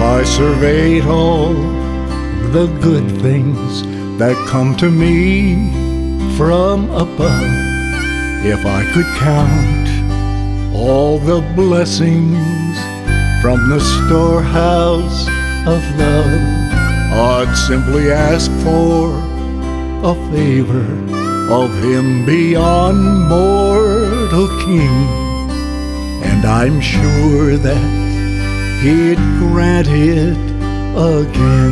I surveyed all the good things that come to me from above. If I could count all the blessings from the storehouse of love, I'd simply ask for a favor of Him beyond mortal king, and I'm sure that He'd grant it again.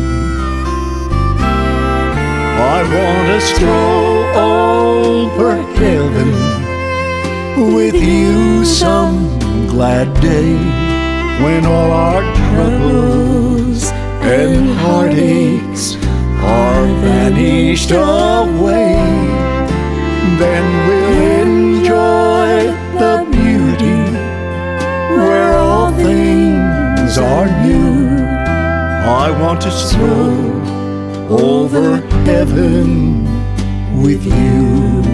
I want to stroll over heaven with you some glad day, when all our troubles and heartaches are vanished away. Then we'll enjoy the beauty where all things are new. I want to stroll over heaven with you.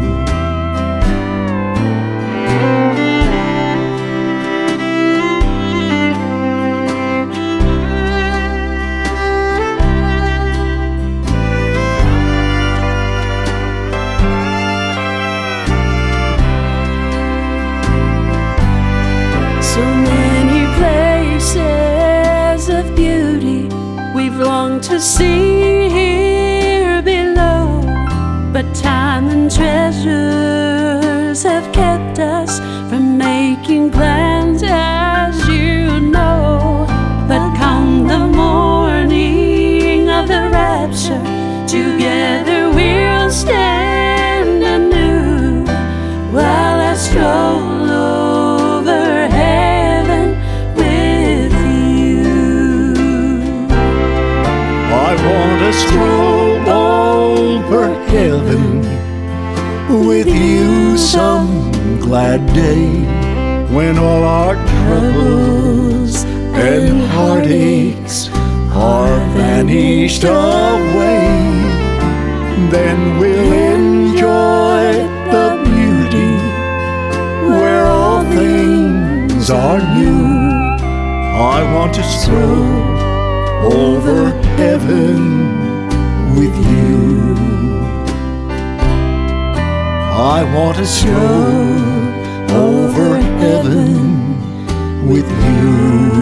So many places of beauty we've longed to see here below, but time and treasures have kept us from making plans, as you know. But come the morning of the rapture, together we'll stand anew, while I stroll over heaven with you. I want to stroll over heaven with you some glad day, when all our troubles and heartaches are vanished away. Then we'll enjoy the beauty where all things are new. I want to stroll over heaven with you. I want to stroll over heaven with you.